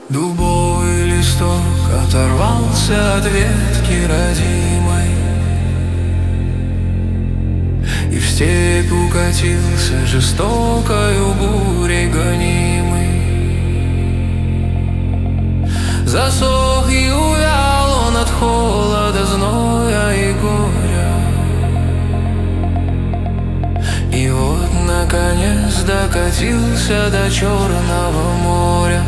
Дубовый листок оторвался от ветки родимой, и в степь укатился жестокою бурей гонимый. Засох и увял он от холода, зноя и горя. И вот, наконец, докатился до Черного моря.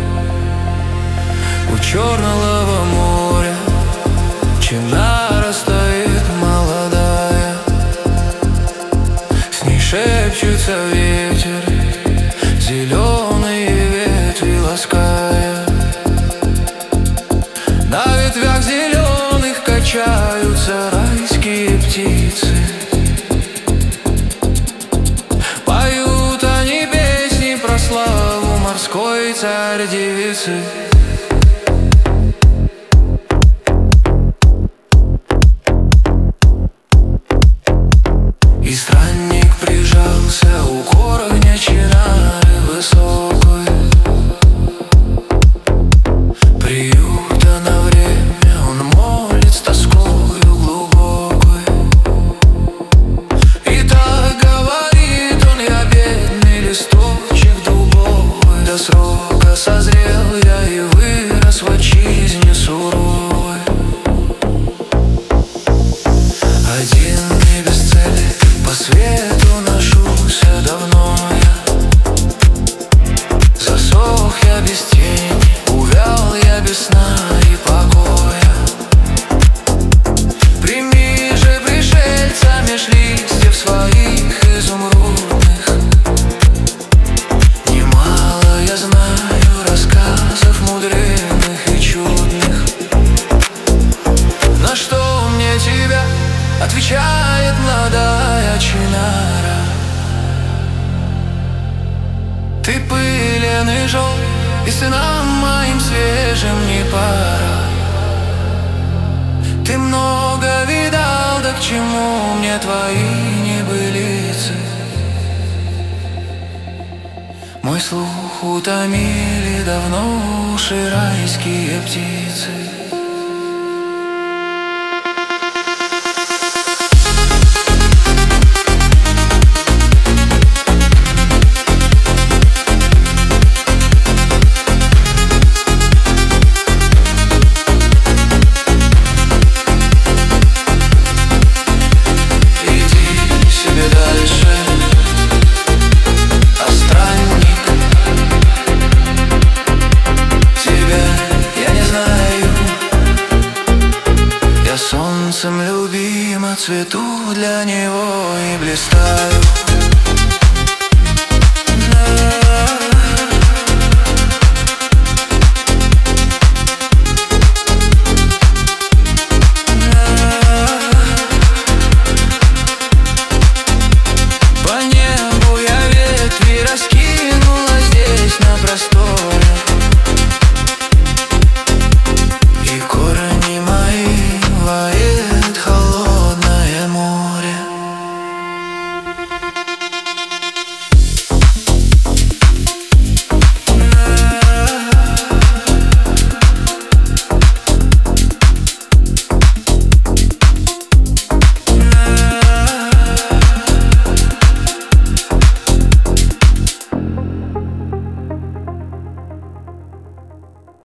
У Черного моря чинара стоит молодая, с ней шепчутся ветер, зеленые ветви лаская. На ветвях зеленых качаются райские птицы. Поют они песни про славу морской царь-девицы. И странник прижался у корня чинары высокой. Приюта на время он молит с тоскою глубокой. И так говорит он: я бедный листочек дубовый, до срока созрел я и вырос в отчизне суровой. Один и без цели по свету ношусь давно я. Засох я без тени, увял я без сна и покоя. Прими же пришельца меж листьев своих изумрудных. Немало я знаю рассказов мудреных и чудных. На что мне тебя отвечает молодая чинара? Ты пылен и жёл, и сынам моим свежим не пара. Ты много видал, да к чему мне твои небылицы? Мой слух утомили давно уши райские птицы. Солнцем любима цвету для него и блистаю.